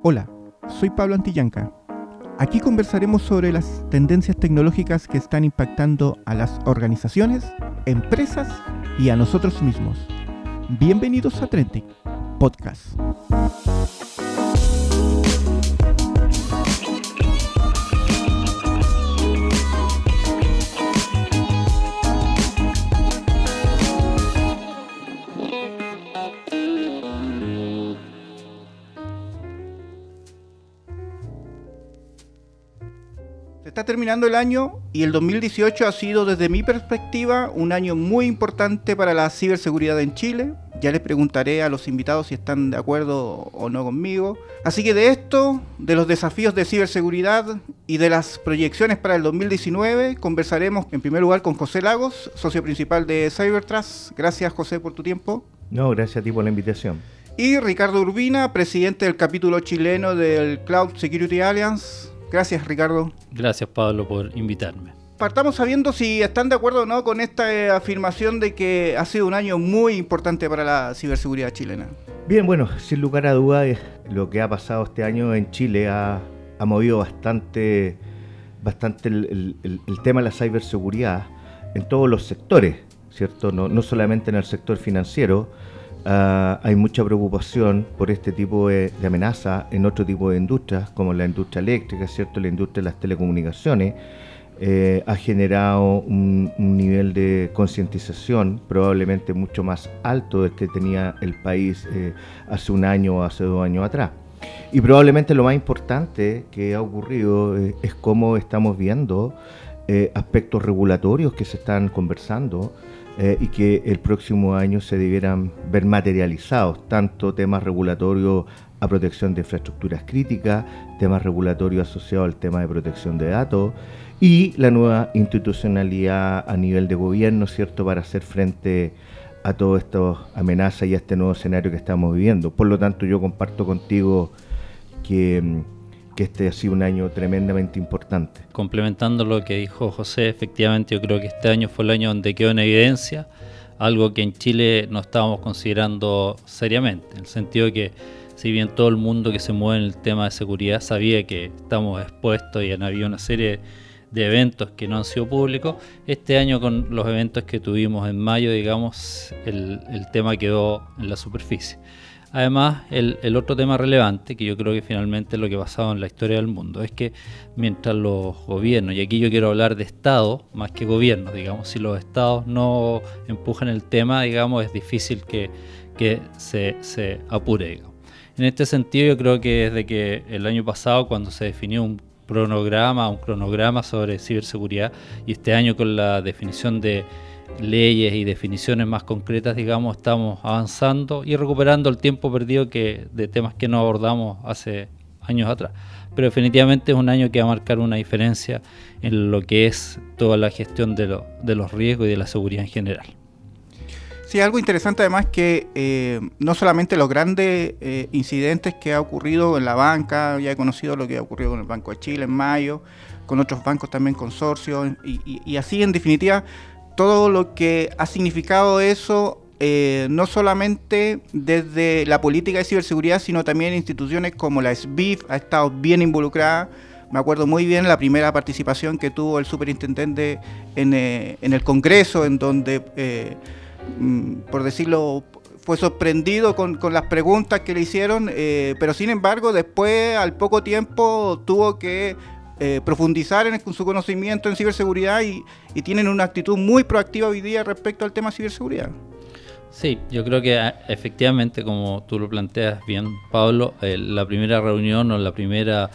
Hola, soy Pablo Antillanca. Aquí conversaremos sobre las tendencias tecnológicas que están impactando a las organizaciones, empresas y a nosotros mismos. Bienvenidos a Trending Podcast. Se está terminando el año y el 2018 ha sido, desde mi perspectiva, un año muy importante para la ciberseguridad en Chile. Ya les preguntaré a los invitados si están de acuerdo o no conmigo. Así que de esto, de los desafíos de ciberseguridad y de las proyecciones para el 2019, conversaremos en primer lugar con José Lagos, socio principal de Cybertrust. Gracias, José, por tu tiempo. No, gracias a ti por la invitación. Y Ricardo Urbina, presidente del capítulo chileno del Cloud Security Alliance. Gracias, Ricardo. Gracias, Pablo, por invitarme. Partamos sabiendo si están de acuerdo o no con esta afirmación de que ha sido un año muy importante para la ciberseguridad chilena. Bien, bueno, sin lugar a dudas, lo que ha pasado este año en Chile ha movido bastante el tema de la ciberseguridad en todos los sectores, ¿cierto? No solamente en el sector financiero. Hay mucha preocupación por este tipo de amenaza en otro tipo de industrias, como la industria eléctrica, ¿cierto? La industria de las telecomunicaciones. Ha generado un nivel de concientización probablemente mucho más alto del que tenía el país hace un año o hace 2 años atrás. Y probablemente lo más importante que ha ocurrido es cómo estamos viendo aspectos regulatorios que se están conversando y que el próximo año se debieran ver materializados, tanto temas regulatorios a protección de infraestructuras críticas, temas regulatorios asociados al tema de protección de datos y la nueva institucionalidad a nivel de gobierno, ¿cierto?, para hacer frente a todas estas amenazas y a este nuevo escenario que estamos viviendo. Por lo tanto, yo comparto contigo que este ha sido un año tremendamente importante. Complementando lo que dijo José, efectivamente yo creo que este año fue el año donde quedó en evidencia algo que en Chile no estábamos considerando seriamente, en el sentido de que si bien todo el mundo que se mueve en el tema de seguridad sabía que estamos expuestos y había una serie de eventos que no han sido públicos, este año con los eventos que tuvimos en mayo, digamos, el tema quedó en la superficie. Además, el otro tema relevante, que yo creo que finalmente es lo que ha pasado en la historia del mundo, es que mientras los gobiernos, y aquí yo quiero hablar de Estado más que gobiernos, digamos, si los Estados no empujan el tema, digamos, es difícil que se apure, digamos. En este sentido, yo creo que desde que el año pasado, cuando se definió un cronograma sobre ciberseguridad, y este año con la definición de leyes y definiciones más concretas, digamos, estamos avanzando y recuperando el tiempo perdido de temas que no abordamos hace años atrás. Pero definitivamente es un año que va a marcar una diferencia en lo que es toda la gestión de los riesgos y de la seguridad en general. Sí, algo interesante además que no solamente los grandes incidentes que ha ocurrido en la banca, ya he conocido lo que ha ocurrido con el Banco de Chile en mayo, con otros bancos también, consorcios, y así en definitiva todo lo que ha significado eso, no solamente desde la política de ciberseguridad, sino también instituciones como la SBIF ha estado bien involucrada. Me acuerdo muy bien la primera participación que tuvo el superintendente en el Congreso, en donde, por decirlo, fue sorprendido con las preguntas que le hicieron, pero sin embargo después, al poco tiempo, tuvo que profundizar en su conocimiento en ciberseguridad y tienen una actitud muy proactiva hoy día respecto al tema ciberseguridad. Sí, yo creo que efectivamente, como tú lo planteas bien, Pablo, la primera reunión o la primera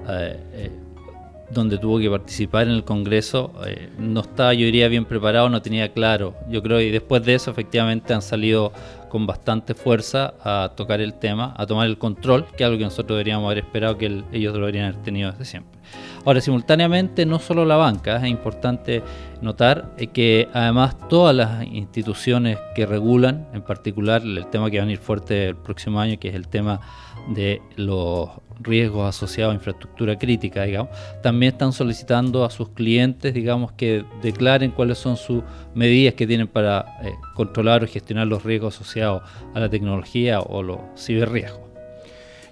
donde tuvo que participar en el Congreso no estaba, yo diría, bien preparado, no tenía claro. Yo creo que después de eso efectivamente han salido con bastante fuerza a tocar el tema, a tomar el control, que es algo que nosotros deberíamos haber esperado que ellos lo deberían haber tenido desde siempre. Ahora, simultáneamente, no solo la banca, es importante notar que además todas las instituciones que regulan, en particular el tema que va a venir fuerte el próximo año, que es el tema de los riesgos asociados a infraestructura crítica, digamos, también están solicitando a sus clientes, digamos, que declaren cuáles son sus medidas que tienen para controlar o gestionar los riesgos asociados a la tecnología o los ciberriesgos.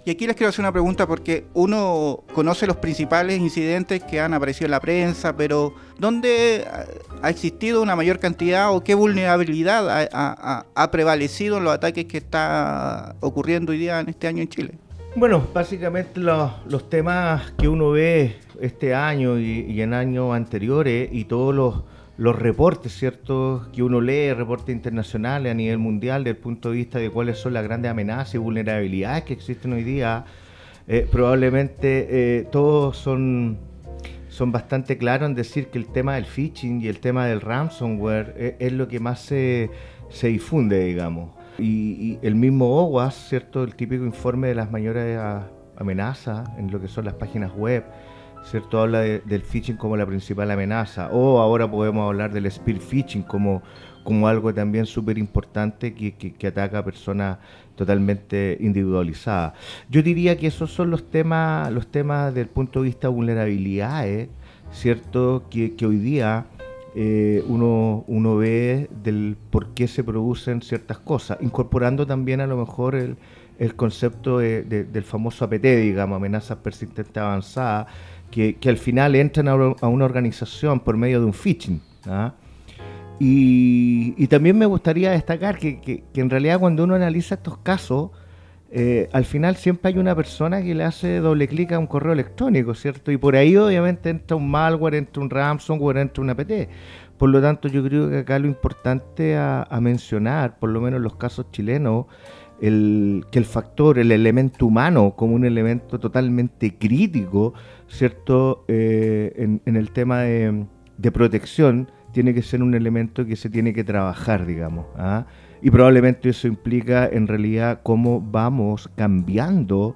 Y aquí les quiero hacer una pregunta porque uno conoce los principales incidentes que han aparecido en la prensa, pero ¿dónde ha existido una mayor cantidad o qué vulnerabilidad ha prevalecido en los ataques que está ocurriendo hoy día en este año en Chile? Bueno, básicamente los temas que uno ve este año y en años anteriores y todos los reportes, ¿cierto?, que uno lee, reportes internacionales a nivel mundial, desde el punto de vista de cuáles son las grandes amenazas y vulnerabilidades que existen hoy día, probablemente todos son bastante claros en decir que el tema del phishing y el tema del ransomware es lo que más se difunde, digamos. Y el mismo OWASP, ¿cierto?, el típico informe de las mayores amenazas en lo que son las páginas web, ¿cierto?, habla del phishing como la principal amenaza, o ahora podemos hablar del spear phishing como algo también súper importante que ataca a personas totalmente individualizadas. Yo diría que esos son los temas desde el punto de vista de vulnerabilidades, ¿cierto?, que hoy día uno ve del por qué se producen ciertas cosas, incorporando también a lo mejor el concepto del famoso APT, digamos, amenazas persistentes avanzadas, que al final entran a una organización por medio de un phishing, ¿ah? Y también me gustaría destacar que en realidad cuando uno analiza estos casos, al final siempre hay una persona que le hace doble clic a un correo electrónico, ¿cierto? Y por ahí obviamente entra un malware, entra un ransomware, entra un APT. Por lo tanto, yo creo que acá lo importante a mencionar, por lo menos en los casos chilenos, que el factor, el elemento humano como un elemento totalmente crítico, ¿cierto? En el tema de protección tiene que ser un elemento que se tiene que trabajar, digamos, ¿ah? Y probablemente eso implica en realidad cómo vamos cambiando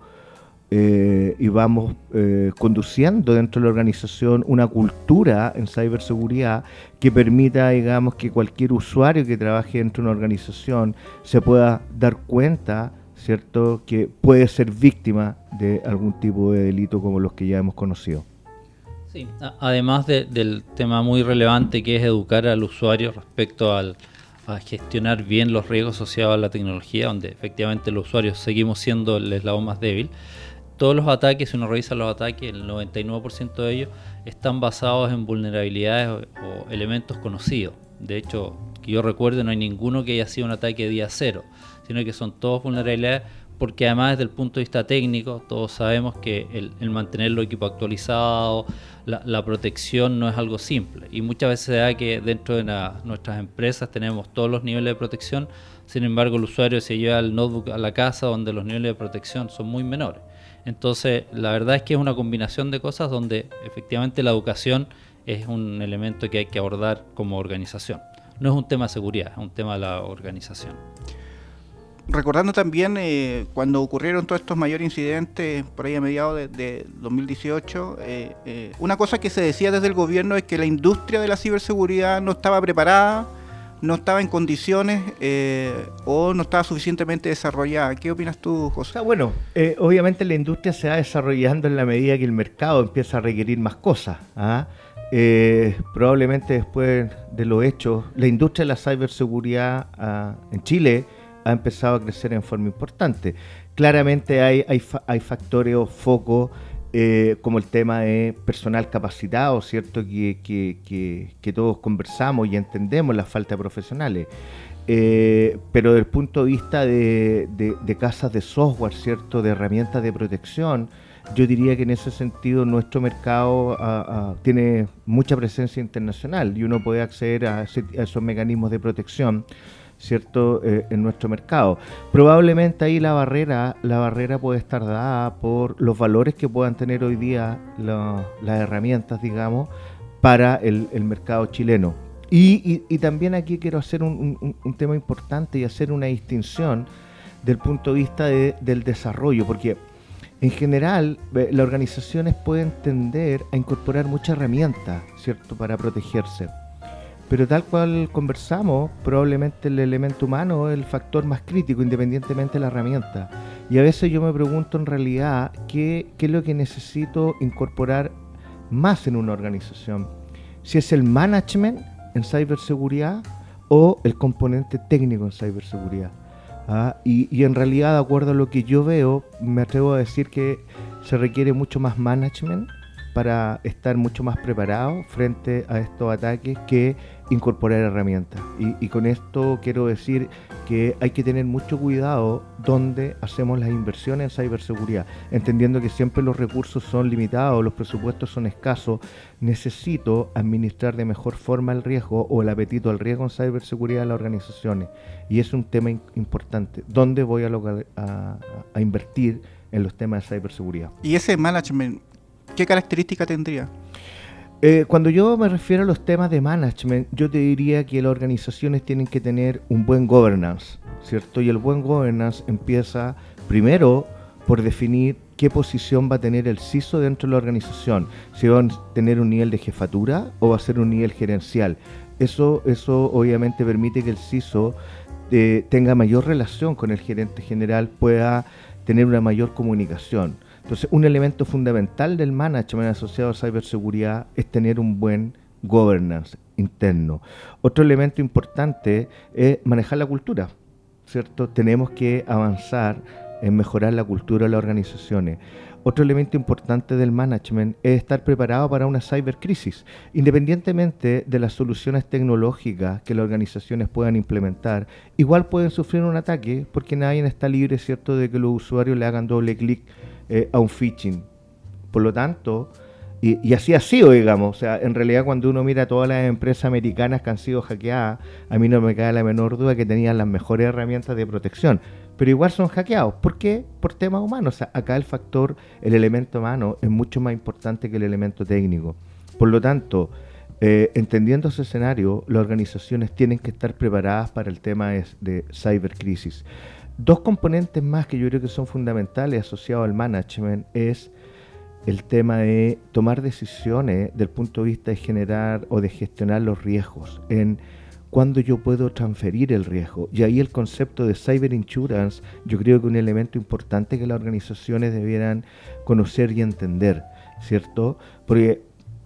y vamos conduciendo dentro de la organización una cultura en ciberseguridad que permita, digamos, que cualquier usuario que trabaje dentro de una organización se pueda dar cuenta, ¿cierto?, que puede ser víctima de algún tipo de delito como los que ya hemos conocido. Sí, además del tema muy relevante que es educar al usuario respecto a gestionar bien los riesgos asociados a la tecnología, donde efectivamente los usuarios seguimos siendo el eslabón más débil. Todos los ataques, si uno revisa los ataques, el 99% de ellos están basados en vulnerabilidades o elementos conocidos. De hecho, que yo recuerde, no hay ninguno que haya sido un ataque día cero, sino que son todos vulnerabilidades, porque además desde el punto de vista técnico, todos sabemos que el mantener los equipos actualizados, la protección no es algo simple. Y muchas veces se da que dentro de nuestras empresas tenemos todos los niveles de protección, sin embargo el usuario se lleva el notebook a la casa donde los niveles de protección son muy menores. Entonces, la verdad es que es una combinación de cosas donde efectivamente la educación es un elemento que hay que abordar como organización. No es un tema de seguridad, es un tema de la organización. Recordando también cuando ocurrieron todos estos mayores incidentes por ahí a mediados de 2018, una cosa que se decía desde el gobierno es que la industria de la ciberseguridad no estaba preparada, no estaba en condiciones o no estaba suficientemente desarrollada. ¿Qué opinas tú, José? Bueno, obviamente la industria se va desarrollando en la medida que el mercado empieza a requerir más cosas, ¿ah? Probablemente después de los hechos, la industria de la ciberseguridad en Chile ha empezado a crecer en forma importante. Claramente hay factores o focos como el tema de personal capacitado, ¿cierto? Que todos conversamos y entendemos la falta de profesionales. Pero desde el punto de vista de casas de software, ¿cierto?, de herramientas de protección, yo diría que en ese sentido nuestro mercado tiene mucha presencia internacional y uno puede acceder a esos mecanismos de protección, ¿cierto?, en nuestro mercado. Probablemente ahí la barrera puede estar dada por los valores que puedan tener hoy día las herramientas, digamos, para el mercado chileno. Y también aquí quiero hacer un tema importante y hacer una distinción del punto de vista del desarrollo, porque en general las organizaciones pueden tender a incorporar muchas herramientas, ¿cierto?, para protegerse. Pero tal cual conversamos, probablemente el elemento humano es el factor más crítico, independientemente de la herramienta. Y a veces yo me pregunto en realidad qué es lo que necesito incorporar más en una organización. Si es el management en ciberseguridad o el componente técnico en ciberseguridad. Y en realidad, de acuerdo a lo que yo veo, me atrevo a decir que se requiere mucho más management para estar mucho más preparado frente a estos ataques que incorporar herramientas. Y con esto quiero decir que hay que tener mucho cuidado donde hacemos las inversiones en ciberseguridad, entendiendo que siempre los recursos son limitados, los presupuestos son escasos. Necesito administrar de mejor forma el riesgo o el apetito al riesgo en ciberseguridad de las organizaciones. Y es un tema importante. ¿Dónde voy a invertir en los temas de ciberseguridad? Y ese management, ¿qué característica tendría? Cuando yo me refiero a los temas de management, yo te diría que las organizaciones tienen que tener un buen governance, ¿cierto? Y el buen governance empieza primero por definir qué posición va a tener el CISO dentro de la organización. Si va a tener un nivel de jefatura o va a ser un nivel gerencial. Eso obviamente permite que el CISO tenga mayor relación con el gerente general, pueda tener una mayor comunicación. Entonces, un elemento fundamental del management asociado a ciberseguridad es tener un buen governance interno. Otro elemento importante es manejar la cultura, ¿cierto? Tenemos que avanzar en mejorar la cultura de las organizaciones. Otro elemento importante del management es estar preparado para una cibercrisis. Independientemente de las soluciones tecnológicas que las organizaciones puedan implementar, igual pueden sufrir un ataque porque nadie está libre, ¿cierto?, de que los usuarios le hagan doble clic a un phishing. Por lo tanto, y así ha sido, digamos, o sea, en realidad cuando uno mira todas las empresas americanas que han sido hackeadas, a mí no me cabe la menor duda que tenían las mejores herramientas de protección, pero igual son hackeados. ¿Por qué? Por temas humanos. O sea, acá el elemento humano es mucho más importante que el elemento técnico. Por lo tanto, entendiendo ese escenario, las organizaciones tienen que estar preparadas para el tema de cibercrisis. Dos componentes más que yo creo que son fundamentales asociados al management es el tema de tomar decisiones del punto de vista de generar o de gestionar los riesgos, en cuándo yo puedo transferir el riesgo. Y ahí el concepto de cyber insurance yo creo que es un elemento importante que las organizaciones debieran conocer y entender, ¿cierto? Porque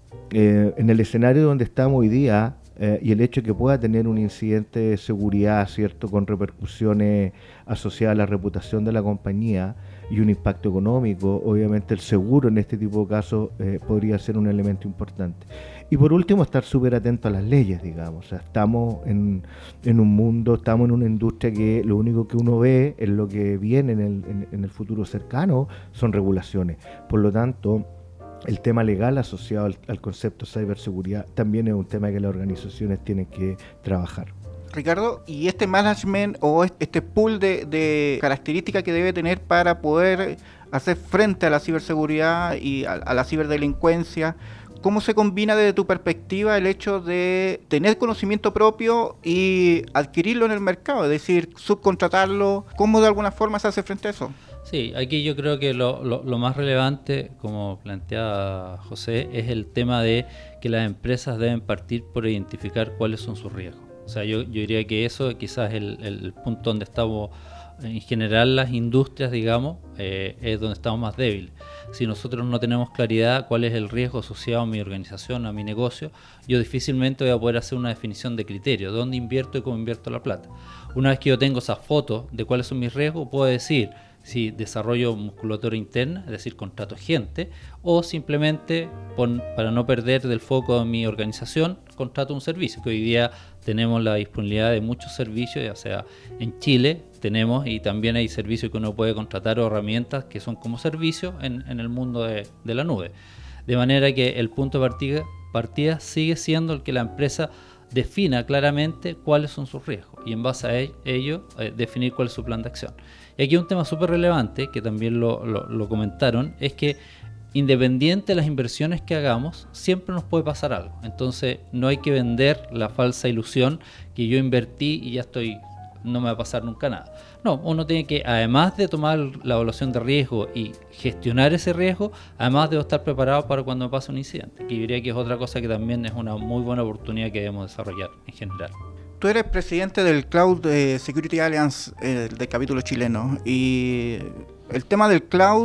en el escenario donde estamos hoy día, y el hecho de que pueda tener un incidente de seguridad, ¿cierto?, con repercusiones asociadas a la reputación de la compañía y un impacto económico, obviamente el seguro en este tipo de casos podría ser un elemento importante. Y por último, estar súper atento a las leyes, digamos. O sea, estamos en un mundo, estamos en una industria que lo único que uno ve en lo que viene en el futuro cercano son regulaciones. Por lo tanto, el tema legal asociado al concepto de ciberseguridad también es un tema que las organizaciones tienen que trabajar. Ricardo, ¿y este management o este pool de características que debe tener para poder hacer frente a la ciberseguridad y a la ciberdelincuencia, cómo se combina desde tu perspectiva el hecho de tener conocimiento propio y adquirirlo en el mercado, es decir, subcontratarlo? ¿Cómo de alguna forma se hace frente a eso? Sí, aquí yo creo que lo más relevante, como planteaba José, es el tema de que las empresas deben partir por identificar cuáles son sus riesgos. O sea, yo diría que eso quizás es el punto donde estamos, en general las industrias, digamos, es donde estamos más débiles. Si nosotros no tenemos claridad cuál es el riesgo asociado a mi organización, a mi negocio, yo difícilmente voy a poder hacer una definición de criterio, dónde invierto y cómo invierto la plata. Una vez que yo tengo esas fotos de cuáles son mis riesgos, puedo decir si desarrollo musculatura interna, es decir, contrato gente, o simplemente, para no perder del foco de mi organización, contrato un servicio, que hoy día tenemos la disponibilidad de muchos servicios, ya sea en Chile tenemos, y también hay servicios que uno puede contratar o herramientas que son como servicios en el mundo de la nube. De manera que el punto de partida sigue siendo el que la empresa defina claramente cuáles son sus riesgos y en base a ello definir cuál es su plan de acción. Y aquí un tema súper relevante, que también lo comentaron, es que independiente de las inversiones que hagamos, siempre nos puede pasar algo. Entonces no hay que vender la falsa ilusión que yo invertí y ya no me va a pasar nunca nada. No, uno tiene que, además de tomar la evaluación de riesgo y gestionar ese riesgo, además debo estar preparado para cuando me pase un incidente, que yo diría que es otra cosa que también es una muy buena oportunidad que debemos desarrollar en general. Tú eres presidente del Cloud Security Alliance del capítulo chileno, y el tema del cloud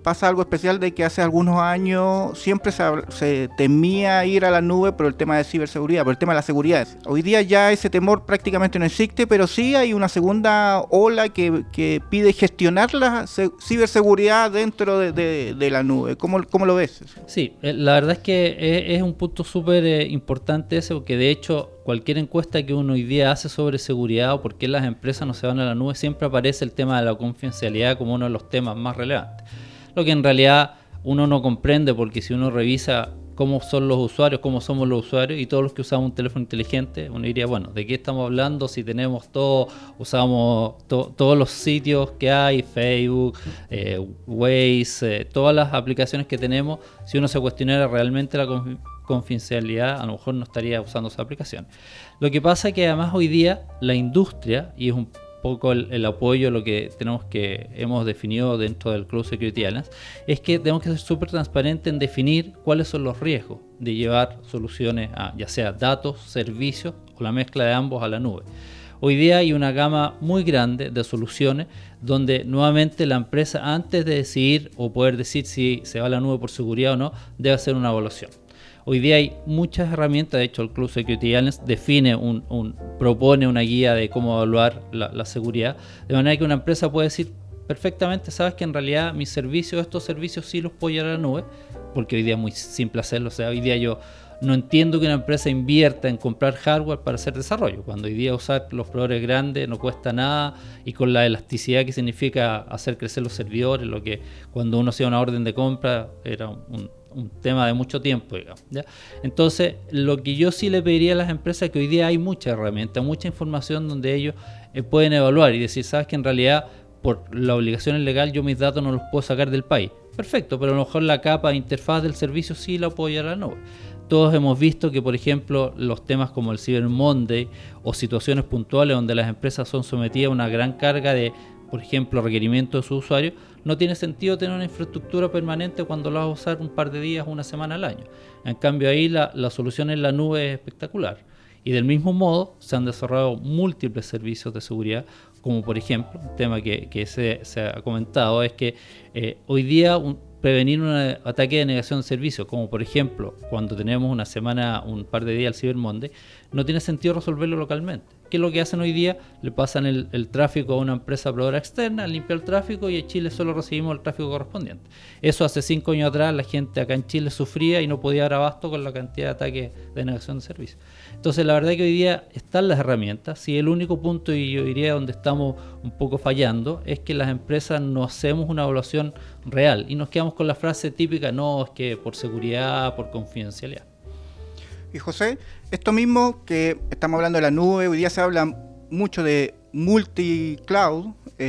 pasa algo especial de que hace algunos años siempre se temía ir a la nube por el tema de ciberseguridad, por el tema de la seguridad. Hoy día ya ese temor prácticamente no existe, pero sí hay una segunda ola que pide gestionar la ciberseguridad dentro de la nube. ¿Cómo lo ves? Sí, la verdad es que es un punto súper importante ese, porque de hecho cualquier encuesta que uno hoy día hace sobre seguridad o por qué las empresas no se van a la nube, siempre aparece el tema de la confidencialidad como uno de los temas más relevantes. Lo que en realidad uno no comprende, porque si uno revisa cómo son los usuarios, cómo somos los usuarios y todos los que usamos un teléfono inteligente, uno diría, bueno, ¿de qué estamos hablando si tenemos todo, usamos todos los sitios que hay, Facebook, Waze, todas las aplicaciones que tenemos? Si uno se cuestionara realmente la confidencialidad, a lo mejor no estaría usando esa aplicación. Lo que pasa es que además hoy día la industria, y es un poco el apoyo, lo que hemos definido dentro del Cloud Security Alliance, es que tenemos que ser súper transparentes en definir cuáles son los riesgos de llevar soluciones a, ya sea datos, servicios o la mezcla de ambos a la nube. Hoy día hay una gama muy grande de soluciones donde nuevamente la empresa, antes de decidir o poder decir si se va a la nube por seguridad o no, debe hacer una evaluación. Hoy día hay muchas herramientas, de hecho el Cloud Security Alliance propone una guía de cómo evaluar la seguridad, de manera que una empresa puede decir perfectamente, sabes que en realidad estos servicios sí los puedo llevar a la nube, porque hoy día es muy simple hacerlo. O sea, hoy día yo no entiendo que una empresa invierta en comprar hardware para hacer desarrollo, cuando hoy día usar los proveedores grandes no cuesta nada, y con la elasticidad que significa hacer crecer los servidores, lo que cuando uno hacía una orden de compra era un tema de mucho tiempo, digamos, ¿ya? Entonces, lo que yo sí le pediría a las empresas es que hoy día hay mucha herramienta, mucha información donde ellos pueden evaluar y decir, sabes que en realidad por la obligación legal yo mis datos no los puedo sacar del país. Perfecto, pero a lo mejor la capa de interfaz del servicio sí la puedo llevar a la nube. Todos hemos visto que, por ejemplo, los temas como el Cyber Monday o situaciones puntuales donde las empresas son sometidas a una gran carga de, por ejemplo, requerimientos de sus usuarios, no tiene sentido tener una infraestructura permanente cuando la vas a usar un par de días, una semana al año. En cambio, ahí la solución en la nube es espectacular. Y del mismo modo, se han desarrollado múltiples servicios de seguridad, como por ejemplo, un tema que se ha comentado, es que hoy día prevenir un ataque de negación de servicio, como por ejemplo, cuando tenemos una semana, un par de días al Cyber Monday, no tiene sentido resolverlo localmente. ¿Qué es lo que hacen hoy día? Le pasan el tráfico a una empresa proveedora externa, limpia el tráfico y en Chile solo recibimos el tráfico correspondiente. Eso hace 5 años atrás la gente acá en Chile sufría y no podía dar abasto con la cantidad de ataques de negación de servicio. Entonces la verdad es que hoy día están las herramientas. Sí, el único punto, y yo diría donde estamos un poco fallando, es que las empresas no hacemos una evaluación real y nos quedamos con la frase típica, no, es que por seguridad, por confidencialidad. Y José, esto mismo que estamos hablando de la nube, hoy día se habla mucho de multi-cloud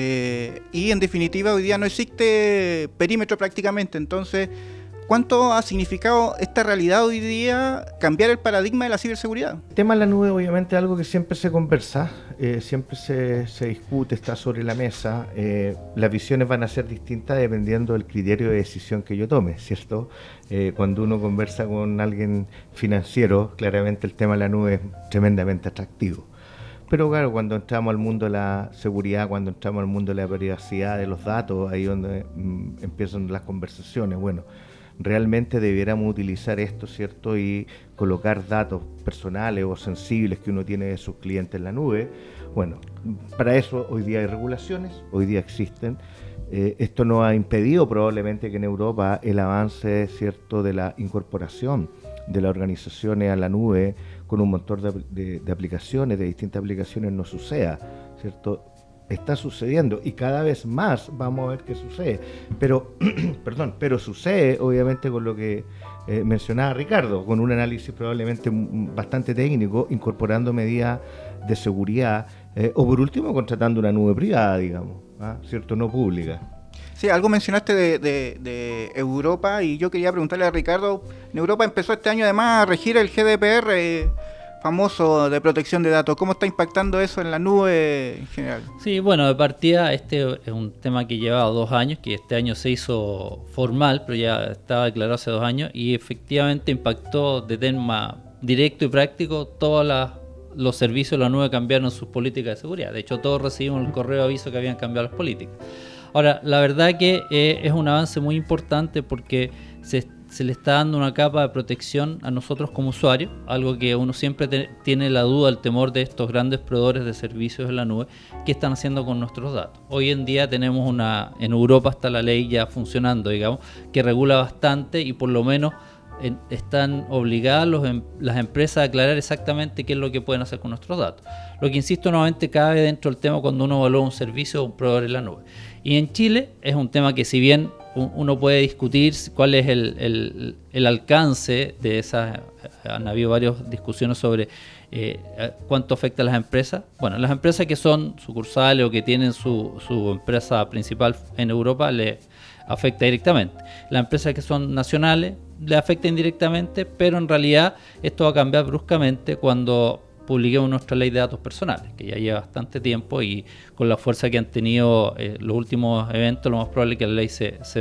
y en definitiva hoy día no existe perímetro prácticamente. Entonces, ¿cuánto ha significado esta realidad hoy día cambiar el paradigma de la ciberseguridad? El tema de la nube obviamente es algo que siempre se conversa, siempre se discute, está sobre la mesa. Las visiones van a ser distintas dependiendo del criterio de decisión que yo tome, ¿cierto? Cuando uno conversa con alguien financiero, claramente el tema de la nube es tremendamente atractivo. Pero claro, cuando entramos al mundo de la seguridad, cuando entramos al mundo de la privacidad de los datos, ahí es donde empiezan las conversaciones. Bueno, realmente debiéramos utilizar esto, ¿cierto? Y colocar datos personales o sensibles que uno tiene de sus clientes en la nube. Bueno, para eso hoy día hay regulaciones, hoy día existen. Esto no ha impedido probablemente que en Europa el avance, ¿cierto?, de la incorporación de las organizaciones a la nube con un montón de aplicaciones, de distintas aplicaciones, no suceda, ¿cierto? Está sucediendo y cada vez más vamos a ver qué sucede, pero pero sucede obviamente con lo que mencionaba Ricardo, con un análisis probablemente bastante técnico, incorporando medidas de seguridad o por último contratando una nube privada, digamos, ¿cierto? No pública. Sí, algo mencionaste de Europa y yo quería preguntarle a Ricardo, en Europa empezó este año además a regir el GDPR famoso de protección de datos. ¿Cómo está impactando eso en la nube en general? Sí, bueno, de partida este es un tema que llevaba 2 años, que este año se hizo formal, pero ya estaba declarado hace 2 años y efectivamente impactó de tema directo y práctico todos los servicios de la nube cambiaron sus políticas de seguridad. De hecho, todos recibimos el correo de aviso que habían cambiado las políticas. Ahora, la verdad que es un avance muy importante porque se le está dando una capa de protección a nosotros como usuarios, algo que uno siempre tiene la duda, el temor de estos grandes proveedores de servicios en la nube, ¿qué están haciendo con nuestros datos? Hoy en día tenemos en Europa está la ley ya funcionando, digamos, que regula bastante y por lo menos están obligadas las empresas a aclarar exactamente qué es lo que pueden hacer con nuestros datos. Lo que, insisto, nuevamente cabe dentro del tema cuando uno evalúa un servicio o un proveedor en la nube. Y en Chile es un tema que, si bien uno puede discutir cuál es el alcance de esas, han habido varias discusiones sobre cuánto afecta a las empresas. Bueno, las empresas que son sucursales o que tienen su empresa principal en Europa le afecta directamente. Las empresas que son nacionales le afecta indirectamente, pero en realidad esto va a cambiar bruscamente cuando publiquemos nuestra ley de datos personales, que ya lleva bastante tiempo y con la fuerza que han tenido los últimos eventos, lo más probable es que la ley se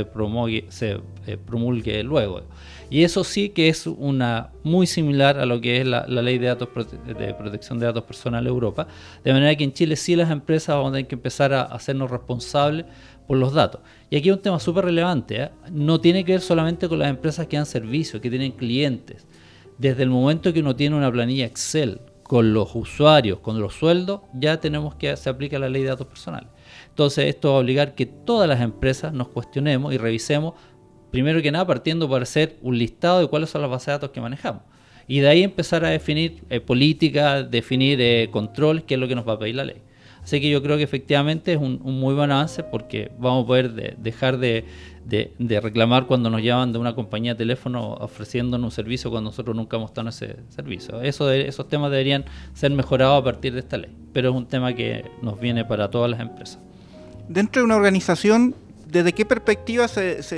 promulgue luego. Y eso sí que es muy similar a lo que es la ley de protección de datos personales de Europa, de manera que en Chile sí las empresas van a tener que empezar a hacernos responsables por los datos. Y aquí hay un tema súper relevante, no tiene que ver solamente con las empresas que dan servicios, que tienen clientes. Desde el momento que uno tiene una planilla Excel con los usuarios, con los sueldos, ya tenemos que se aplica la ley de datos personales. Entonces esto va a obligar que todas las empresas nos cuestionemos y revisemos, primero que nada partiendo para hacer un listado de cuáles son las bases de datos que manejamos. Y de ahí empezar a definir políticas, definir controles, que es lo que nos va a pedir la ley. Así que yo creo que efectivamente es un muy buen avance porque vamos a poder dejar de reclamar cuando nos llaman de una compañía de teléfono ofreciéndonos un servicio cuando nosotros nunca hemos estado en ese servicio. Esos temas deberían ser mejorados a partir de esta ley, pero es un tema que nos viene para todas las empresas. Dentro de una organización, ¿desde qué perspectiva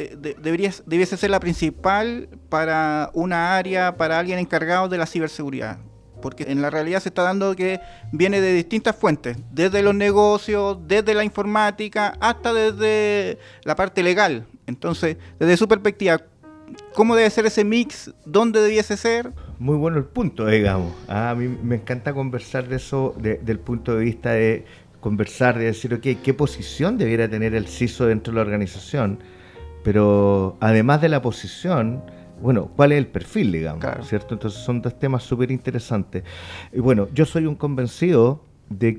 debiese ser la principal para una área, para alguien encargado de la ciberseguridad? Porque en la realidad se está dando que viene de distintas fuentes, desde los negocios, desde la informática, hasta desde la parte legal. Entonces, desde su perspectiva, ¿cómo debe ser ese mix? ¿Dónde debiese ser? Muy bueno el punto, digamos. A mí me encanta conversar de eso, del punto de vista de conversar, de decir, ok, ¿qué posición debiera tener el CISO dentro de la organización? Pero además de la posición, bueno, ¿cuál es el perfil, digamos? Claro. ¿Cierto? Entonces son dos temas súper interesantes. Y bueno, yo soy un convencido de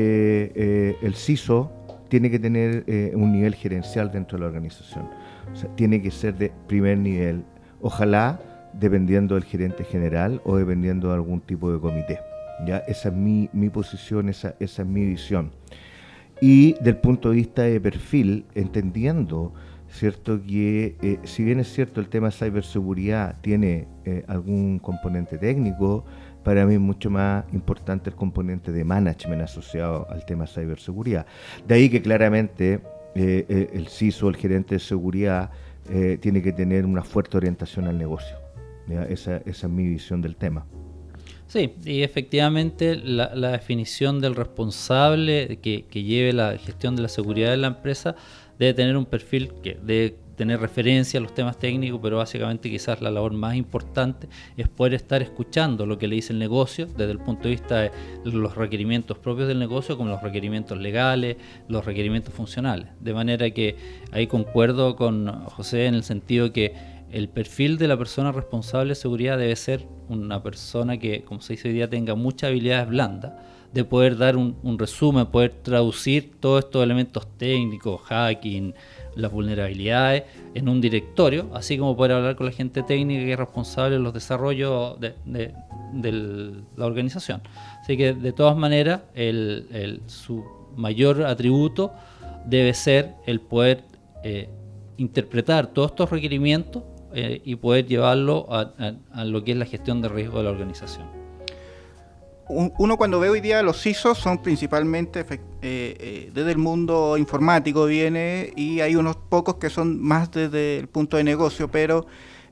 que el CISO tiene que tener un nivel gerencial dentro de la organización. O sea, tiene que ser de primer nivel. Ojalá dependiendo del gerente general o dependiendo de algún tipo de comité. ¿Ya? Esa es mi posición, esa es mi visión. Y del punto de vista de perfil, entendiendo, ¿cierto?, que si bien es cierto el tema de ciberseguridad tiene algún componente técnico, para mí es mucho más importante el componente de management asociado al tema de ciberseguridad. De ahí que claramente el CISO, el gerente de seguridad, tiene que tener una fuerte orientación al negocio. ¿Ya? Esa es mi visión del tema. Sí, y efectivamente la definición del responsable que lleve la gestión de la seguridad de la empresa debe tener un perfil que debe tener referencia a los temas técnicos, pero básicamente quizás la labor más importante es poder estar escuchando lo que le dice el negocio desde el punto de vista de los requerimientos propios del negocio, como los requerimientos legales, los requerimientos funcionales. De manera que ahí concuerdo con José en el sentido que el perfil de la persona responsable de seguridad debe ser una persona que, como se dice hoy día, tenga muchas habilidades blandas, de poder dar un resumen, poder traducir todos estos elementos técnicos, hacking, las vulnerabilidades, en un directorio, así como poder hablar con la gente técnica que es responsable de los desarrollos de la organización. Así que, de todas maneras, su mayor atributo debe ser el poder interpretar todos estos requerimientos y poder llevarlo a lo que es la gestión de riesgo de la organización. Uno cuando ve hoy día los CISOs son principalmente desde el mundo informático viene, y hay unos pocos que son más desde el punto de negocio, pero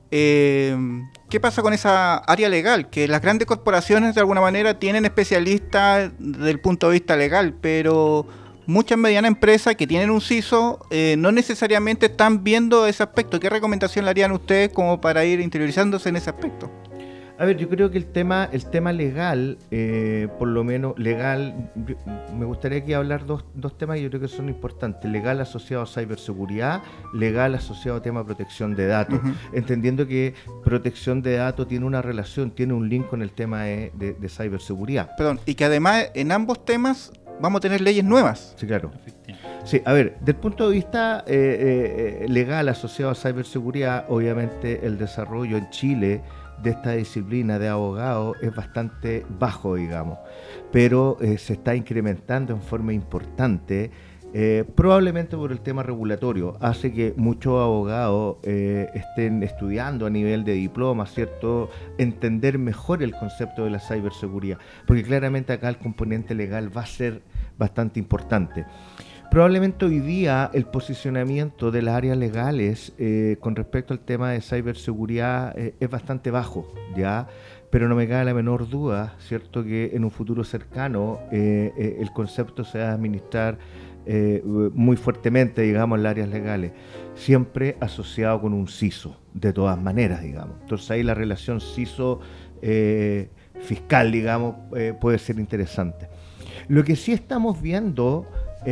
¿qué pasa con esa área legal? Que las grandes corporaciones de alguna manera tienen especialistas desde el punto de vista legal, pero muchas medianas empresas que tienen un CISO no necesariamente están viendo ese aspecto. ¿Qué recomendación le harían ustedes como para ir interiorizándose en ese aspecto? A ver, yo creo que el tema legal, por lo menos legal, me gustaría aquí hablar dos temas que yo creo que son importantes. Legal asociado a ciberseguridad, legal asociado a tema de protección de datos. Uh-huh. Entendiendo que protección de datos tiene una relación, tiene un link con el tema de ciberseguridad. Perdón, y que además en ambos temas vamos a tener leyes nuevas. Sí, claro. Sí, a ver, del punto de vista legal asociado a ciberseguridad, obviamente el desarrollo en Chile de esta disciplina de abogado es bastante bajo, digamos, pero se está incrementando en forma importante, probablemente por el tema regulatorio. Hace que muchos abogados estén estudiando a nivel de diploma, ¿cierto?, entender mejor el concepto de la ciberseguridad, porque claramente acá el componente legal va a ser bastante importante. Probablemente hoy día el posicionamiento de las áreas legales con respecto al tema de ciberseguridad es bastante bajo, ¿ya? Pero no me cabe la menor duda, ¿cierto?, que en un futuro cercano el concepto se va a administrar muy fuertemente, digamos, en las áreas legales, siempre asociado con un CISO, de todas maneras, digamos. Entonces ahí la relación CISO fiscal, digamos, puede ser interesante. Lo que sí estamos viendo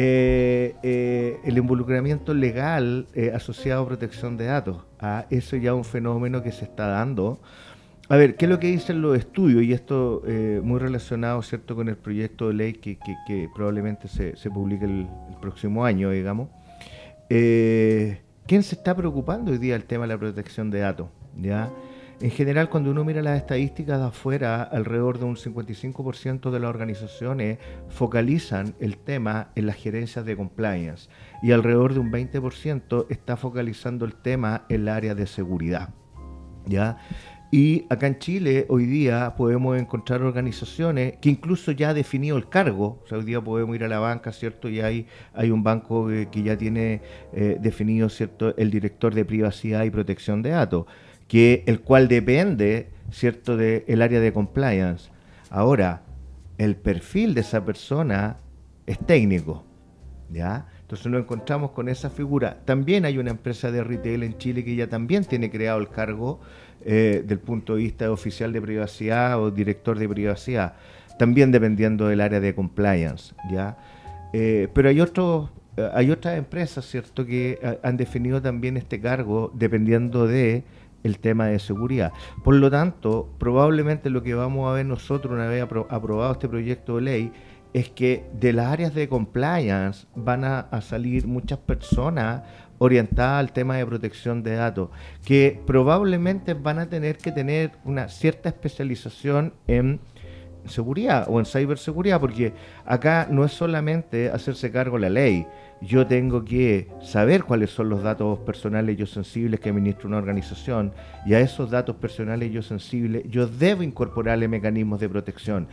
el involucramiento legal asociado a protección de datos. Eso ya es un fenómeno que se está dando. A ver, ¿qué es lo que dicen los estudios? Y esto muy relacionado, ¿cierto?, con el proyecto de ley que probablemente se publique el próximo año, digamos. ¿Quién se está preocupando hoy día del tema de la protección de datos? ¿Ya? En general, cuando uno mira las estadísticas de afuera, alrededor de un 55% de las organizaciones focalizan el tema en las gerencias de compliance y alrededor de un 20% está focalizando el tema en la área de seguridad, ¿ya? Y acá en Chile hoy día podemos encontrar organizaciones que incluso ya ha definido el cargo. O sea, hoy día podemos ir a la banca, ¿cierto? Y hay un banco que ya tiene definido, ¿cierto?, el director de privacidad y protección de datos, el cual depende, ¿cierto?, del área de compliance. Ahora, el perfil de esa persona es técnico, ¿ya? Entonces nos encontramos con esa figura. También hay una empresa de retail en Chile que ya también tiene creado el cargo del punto de vista de oficial de privacidad o director de privacidad, también dependiendo del área de compliance, ¿ya? Pero hay otras empresas, ¿cierto?, que han definido también este cargo dependiendo de el tema de seguridad. Por lo tanto, probablemente lo que vamos a ver nosotros una vez aprobado este proyecto de ley es que de las áreas de compliance van a salir muchas personas orientadas al tema de protección de datos, que probablemente van a tener que tener una cierta especialización en seguridad o en ciberseguridad, porque acá no es solamente hacerse cargo de la ley. Yo tengo que saber cuáles son los datos personales yo sensibles que administra una organización, y a esos datos personales yo sensibles yo debo incorporarle mecanismos de protección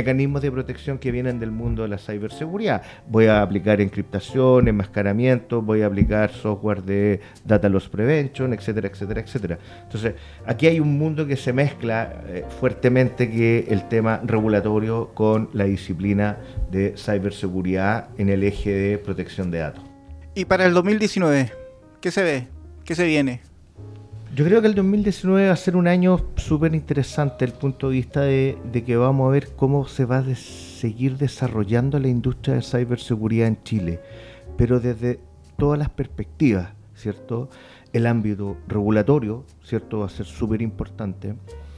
que vienen del mundo de la ciberseguridad. Voy a aplicar encriptación, enmascaramiento, voy a aplicar software de data loss prevention, etcétera, etcétera, etcétera. Entonces, aquí hay un mundo que se mezcla fuertemente, que el tema regulatorio con la disciplina de ciberseguridad en el eje de protección de datos. Y para el 2019, ¿qué se ve? ¿Qué se viene? Yo creo que el 2019 va a ser un año súper interesante desde el punto de vista de que vamos a ver cómo se va a seguir desarrollando la industria de ciberseguridad en Chile, pero desde todas las perspectivas, ¿cierto? El ámbito regulatorio, ¿cierto?, va a ser súper importante.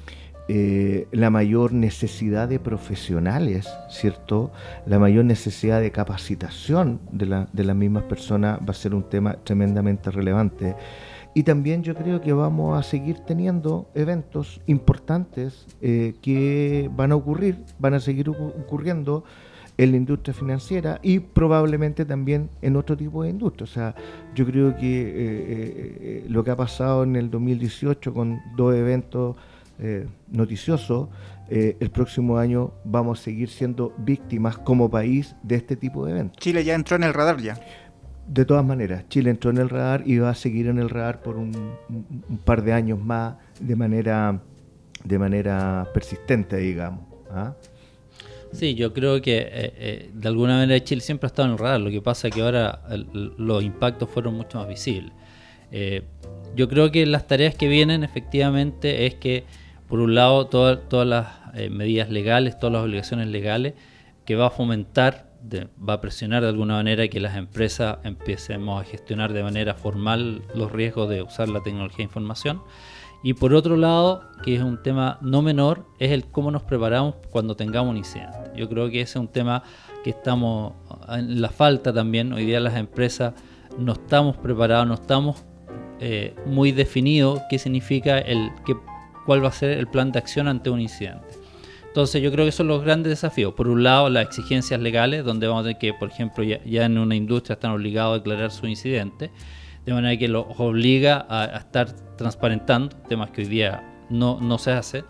La mayor necesidad de profesionales, ¿cierto?, la mayor necesidad de capacitación de las mismas personas va a ser un tema tremendamente relevante. Y también yo creo que vamos a seguir teniendo eventos importantes que van a seguir ocurriendo en la industria financiera y probablemente también en otro tipo de industria. O sea, yo creo que lo que ha pasado en el 2018 con dos eventos noticioso, el próximo año vamos a seguir siendo víctimas como país de este tipo de eventos. Chile ya entró en el radar ya. De todas maneras, Chile entró en el radar y va a seguir en el radar por un par de años más de manera persistente, digamos. ¿Ah? Sí, yo creo que de alguna manera Chile siempre ha estado en el radar. Lo que pasa es que ahora los impactos fueron mucho más visibles. Yo creo que las tareas que vienen efectivamente es que por un lado, todas las medidas legales, todas las obligaciones legales, que va a fomentar, va a presionar de alguna manera que las empresas empecemos a gestionar de manera formal los riesgos de usar la tecnología de información. Y por otro lado, que es un tema no menor, es el cómo nos preparamos cuando tengamos un incidente. Yo creo que ese es un tema que estamos en la falta también. Hoy día las empresas no estamos preparados, no estamos muy definidos qué significa cuál va a ser el plan de acción ante un incidente. Entonces yo creo que son los grandes desafíos. Por un lado, las exigencias legales, donde vamos a tener que, por ejemplo, ya en una industria están obligados a declarar su incidente, de manera que los obliga a estar transparentando, temas que hoy día no se hace.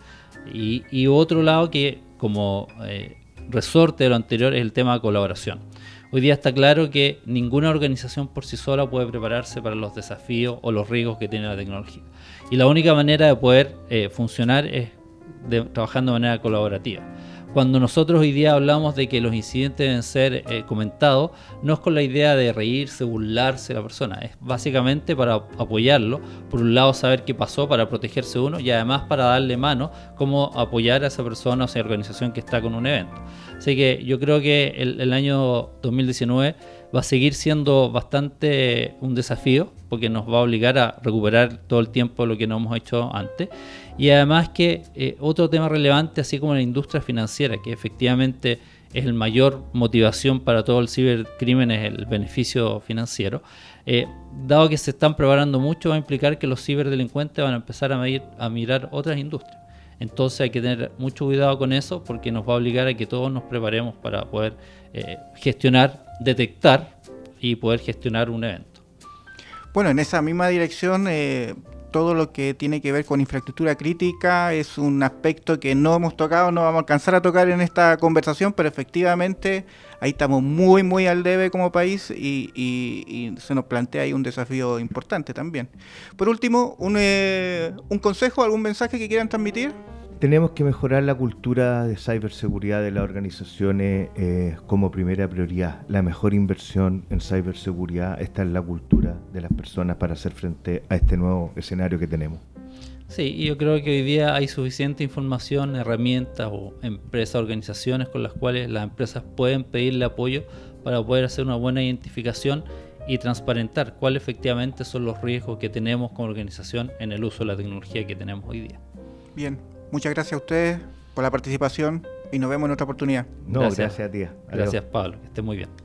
Y otro lado que, como resorte de lo anterior, es el tema de colaboración. Hoy día está claro que ninguna organización por sí sola puede prepararse para los desafíos o los riesgos que tiene la tecnología. Y la única manera de poder funcionar es trabajando de manera colaborativa. Cuando nosotros hoy día hablamos de que los incidentes deben ser comentados, no es con la idea de reírse, burlarse de la persona, es básicamente para apoyarlo. Por un lado, saber qué pasó para protegerse uno, y además para darle mano cómo apoyar a esa persona o esa organización que está con un evento. Así que yo creo que el año 2019 va a seguir siendo bastante un desafío, porque nos va a obligar a recuperar todo el tiempo lo que no hemos hecho antes. Y además que otro tema relevante, así como la industria financiera, que efectivamente es el mayor motivación para todo el cibercrimen, es el beneficio financiero, dado que se están preparando mucho, va a implicar que los ciberdelincuentes van a empezar a mirar otras industrias. Entonces hay que tener mucho cuidado con eso, porque nos va a obligar a que todos nos preparemos para poder gestionar, detectar y poder gestionar un evento. Bueno, en esa misma dirección, todo lo que tiene que ver con infraestructura crítica es un aspecto que no hemos tocado, no vamos a alcanzar a tocar en esta conversación, pero efectivamente ahí estamos muy al debe como país y se nos plantea ahí un desafío importante también. Por último, un consejo, algún mensaje que quieran transmitir. Tenemos que mejorar la cultura de ciberseguridad de las organizaciones como primera prioridad. La mejor inversión en ciberseguridad está en la cultura de las personas para hacer frente a este nuevo escenario que tenemos. Sí, y yo creo que hoy día hay suficiente información, herramientas o empresas, organizaciones con las cuales las empresas pueden pedirle apoyo para poder hacer una buena identificación y transparentar cuáles efectivamente son los riesgos que tenemos como organización en el uso de la tecnología que tenemos hoy día. Bien, muchas gracias a ustedes por la participación y nos vemos en otra oportunidad. No, gracias a ti. Adiós. Gracias, Pablo, que esté muy bien.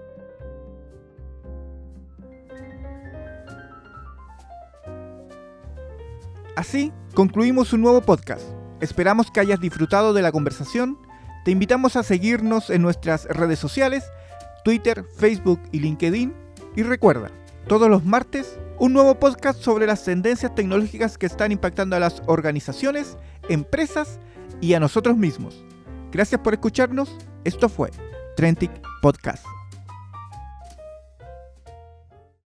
Así concluimos un nuevo podcast. Esperamos que hayas disfrutado de la conversación. Te invitamos a seguirnos en nuestras redes sociales, Twitter, Facebook y LinkedIn. Y recuerda, todos los martes, un nuevo podcast sobre las tendencias tecnológicas que están impactando a las organizaciones, empresas y a nosotros mismos. Gracias por escucharnos. Esto fue Trentic Podcast.